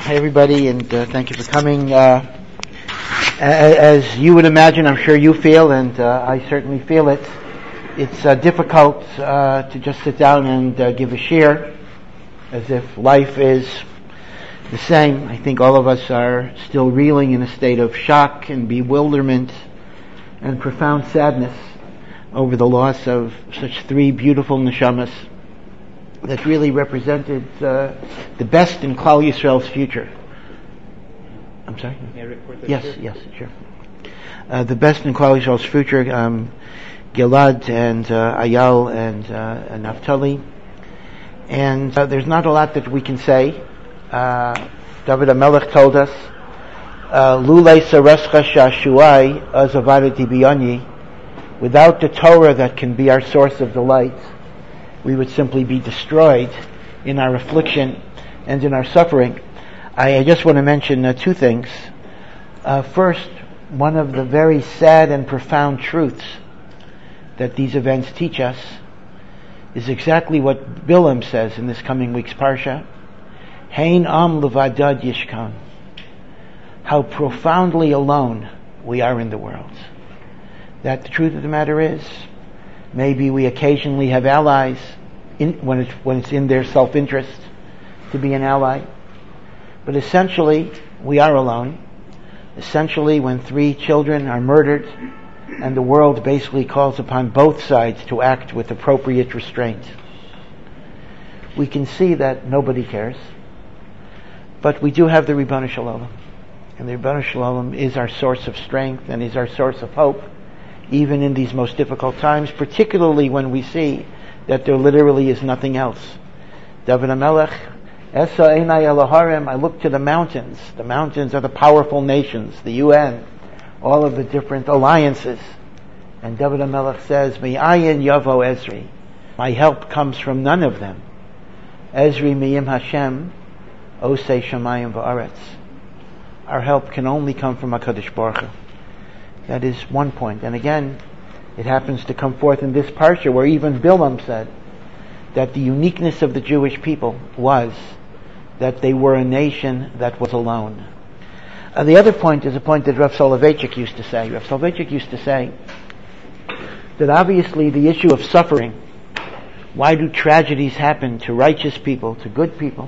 Hi everybody, and thank you for coming. As you would imagine, I'm sure you feel, and I certainly feel it. It's difficult to just sit down and give a share as if life is the same. I think all of us are still reeling in a state of shock and bewilderment and profound sadness over the loss of such three beautiful neshamas that really represented the best in Klal Yisrael's future. I'm sorry? May I report that? Yes, sure. The best in Klal Yisrael's future, Gilad and Ayal and Naphtali. And there's not a lot that we can say. David HaMelech told us, Lulei sarescha shashuai azavadati biyani, without the Torah that can be our source of delight, we would simply be destroyed in our affliction and in our suffering. I just want to mention two things. First, one of the very sad and profound truths that these events teach us is exactly what Bilam says in this coming week's Parsha. Hein am levadad yishkan. How profoundly alone we are in the world. That the truth of the matter is, maybe we occasionally have allies when it's in their self-interest to be an ally. But essentially, we are alone. Essentially, when three children are murdered and the world basically calls upon both sides to act with appropriate restraint, we can see that nobody cares. But we do have the Ribbon Shalom. And the Ribbon Shalom is our source of strength and is our source of hope, even in these most difficult times, particularly when we see that there literally is nothing else. David HaMelech, Esa Einai Eloharim, I look to the mountains. The mountains are the powerful nations, the UN, all of the different alliances. And David HaMelech says, Mi'ayin Yavo Ezri, my help comes from none of them. Ezri Miyim Hashem, Osei Shamayim Va'aretz. Our help can only come from HaKadosh Baruch Hu. That is one point. And again, it happens to come forth in this parsha where even Bilam said that the uniqueness of the Jewish people was that they were a nation that was alone. The other point is a point that Rav Soloveitchik used to say. Rav Soloveitchik used to say that obviously the issue of suffering, why do tragedies happen to righteous people, to good people,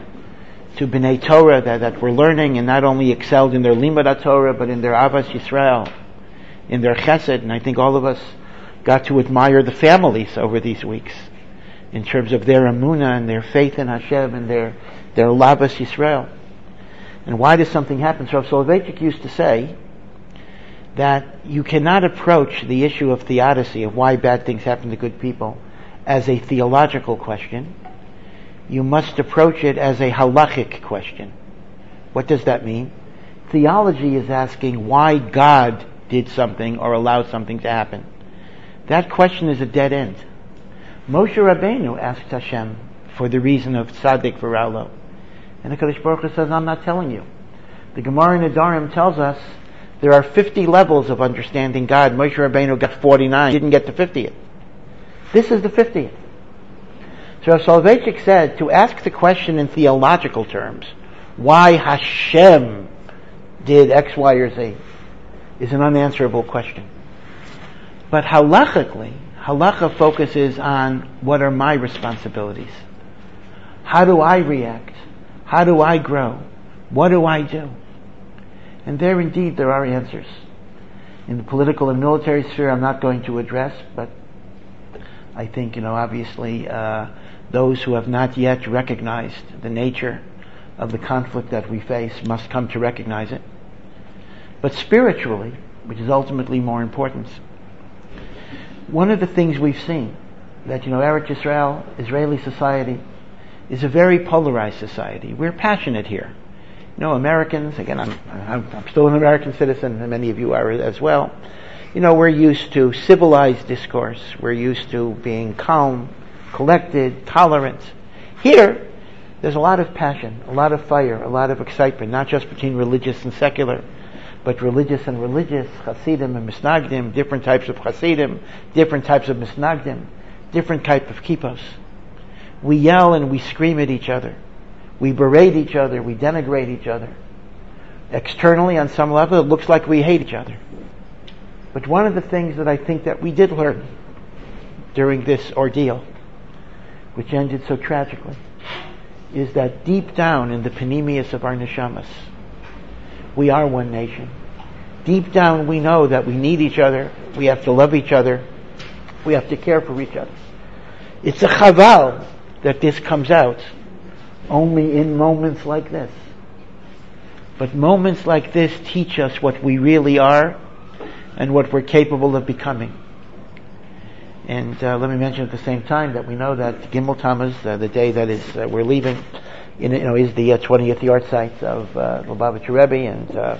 to B'nai Torah that were learning and not only excelled in their Limud Torah but in their Avas Yisrael, in their chesed, and I think all of us got to admire the families over these weeks in terms of their emunah and their faith in Hashem and their Lavas Yisrael. And why does something happen? So Rav Soloveitchik used to say that you cannot approach the issue of theodicy, of why bad things happen to good people, as a theological question. You must approach it as a halachic question. What does that mean? Theology is asking why God did something or allowed something to happen. That question is a dead end. Moshe Rabbeinu asked Hashem for the reason of tzaddik v'ra'lo. And the HaKadosh Baruch Hu says, I'm not telling you. The Gemara in Nedarim tells us there are 50 levels of understanding God. Moshe Rabbeinu got 49, didn't get the 50th. This is the 50th. So Soloveitchik said, to ask the question in theological terms, why Hashem did X, Y, or Z, is an unanswerable question. But halachically, halacha focuses on what are my responsibilities. How do I react? How do I grow? What do I do? And there indeed there are answers. In the political and military sphere I'm not going to address, but I think, obviously those who have not yet recognized the nature of the conflict that we face must come to recognize it. But spiritually, which is ultimately more important, one of the things we've seen, that, Eretz Yisrael, Israeli society, is a very polarized society. We're passionate here. Americans, again, I'm still an American citizen, and many of you are as well. We're used to civilized discourse. We're used to being calm, collected, tolerant. Here, there's a lot of passion, a lot of fire, a lot of excitement, not just between religious and secular, but religious and religious, Hasidim and Misnagdim, different types of Hasidim, different types of Misnagdim, different type of kippos. We yell and we scream at each other. We berate each other, we denigrate each other. Externally, on some level, it looks like we hate each other. But one of the things that I think that we did learn during this ordeal, which ended so tragically, is that deep down in the panemius of our neshamas, we are one nation. Deep down we know that we need each other, we have to love each other, we have to care for each other. It's a chaval that this comes out only in moments like this. But moments like this teach us what we really are and what we're capable of becoming. And let me mention at the same time that we know that Gimel Tammuz, the day that is we're leaving, is the 20th yahrzeit of Lubavitcher Rebbe, and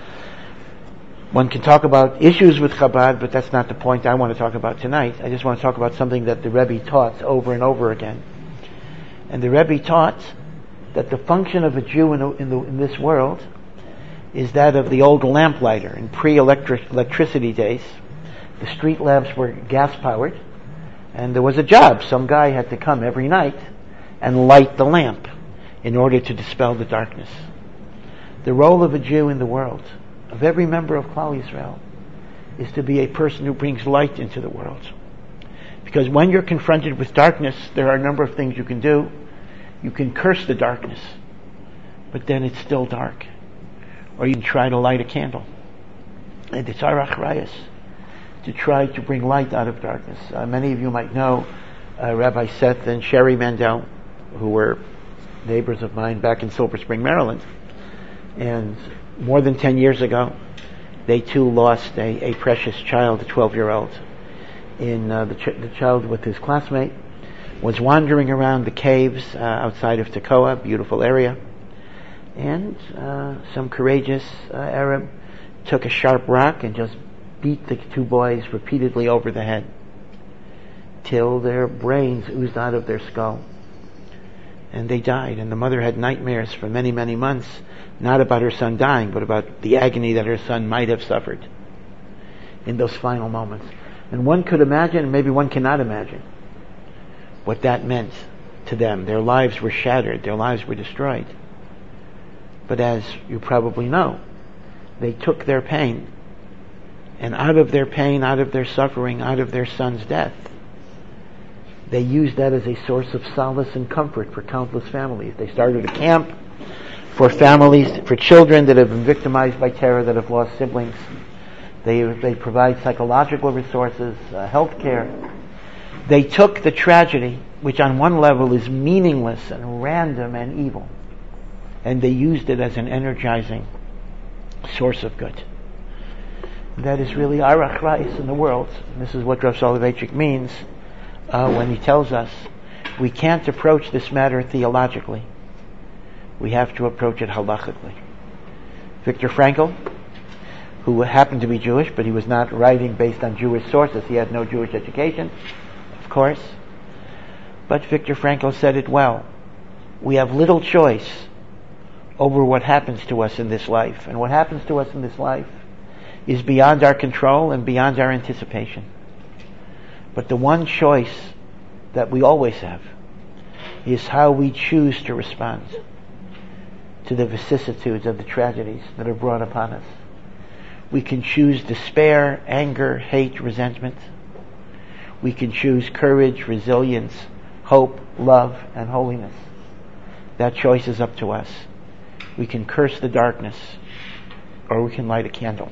one can talk about issues with Chabad, but that's not the point I want to talk about tonight. I just want to talk about something that the Rebbe taught over and over again. And the Rebbe taught that the function of a Jew in this world is that of the old lamplighter. In pre-electricity days, the street lamps were gas-powered, and there was a job. Some guy had to come every night and light the lamp in order to dispel the darkness. The role of a Jew in the world, of every member of Klal Yisrael, is to be a person who brings light into the world. Because when you're confronted with darkness, there are a number of things you can do. You can curse the darkness, but then it's still dark. Or you can try to light a candle. And it's our achrayus to try to bring light out of darkness. Many of you might know Rabbi Seth and Sherry Mandel, who were neighbors of mine back in Silver Spring, Maryland. And more than 10 years ago, they too lost a precious child, a 12-year-old. The child with his classmate was wandering around the caves outside of Tekoa, beautiful area. And some courageous Arab took a sharp rock and just beat the two boys repeatedly over the head till their brains oozed out of their skull. And they died. And the mother had nightmares for many, many months, not about her son dying, but about the agony that her son might have suffered in those final moments. And one could imagine, maybe one cannot imagine, what that meant to them. Their lives were shattered. Their lives were destroyed. But as you probably know, they took their pain, and out of their pain, out of their suffering, out of their son's death, they used that as a source of solace and comfort for countless families. They started a camp for families, for children that have been victimized by terror, that have lost siblings. They provide psychological resources, health care. They took the tragedy, which on one level is meaningless and random and evil, and they used it as an energizing source of good. That is really our achrayus in the world. And this is what Rav Soloveitchik means when he tells us we can't approach this matter theologically. We have to approach it halachically. Viktor Frankl, who happened to be Jewish, but he was not writing based on Jewish sources. He had no Jewish education, of course. But Viktor Frankl said it well. We have little choice over what happens to us in this life. And what happens to us in this life is beyond our control and beyond our anticipation. But the one choice that we always have is how we choose to respond to the vicissitudes of the tragedies that are brought upon us. We can choose despair, anger, hate, resentment. We can choose courage, resilience, hope, love, and holiness. That choice is up to us. We can curse the darkness, or we can light a candle.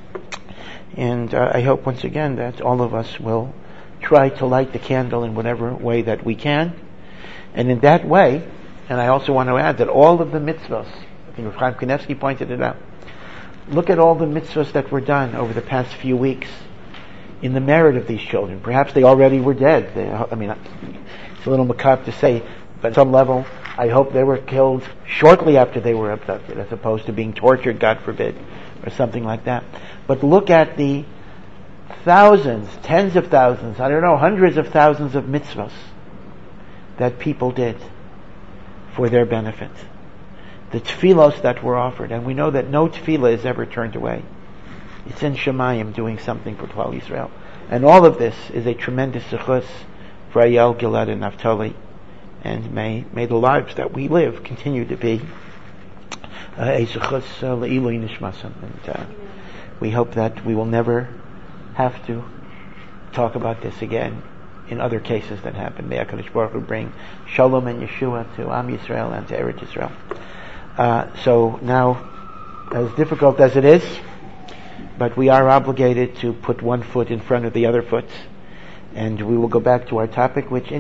And I hope once again that all of us will try to light the candle in whatever way that we can. And in that way, and I also want to add that all of the mitzvahs, I think Chaim Kanevsky pointed it out, look at all the mitzvahs that were done over the past few weeks in the merit of these children. Perhaps they already were dead. It's a little macabre to say, but at some level, I hope they were killed shortly after they were abducted, as opposed to being tortured, God forbid, or something like that. But look at the thousands, tens of thousands, hundreds of thousands of mitzvahs that people did for their benefit. The tefillos that were offered, and we know that no tefillah is ever turned away. It's in Shemayim doing something for Klal Yisrael. And all of this is a tremendous zechus for Ayal, Gilad, and Naphtali and may the lives that we live continue to be Eizuchus Le'ilui Nishmasam. And we hope that we will never have to talk about this again in other cases that happen. May HaKadosh Baruch Hu bring Shalom and Yeshua to Am Yisrael and to Eretz Yisrael. So now, as difficult as it is, but we are obligated to put one foot in front of the other foot, and we will go back to our topic, which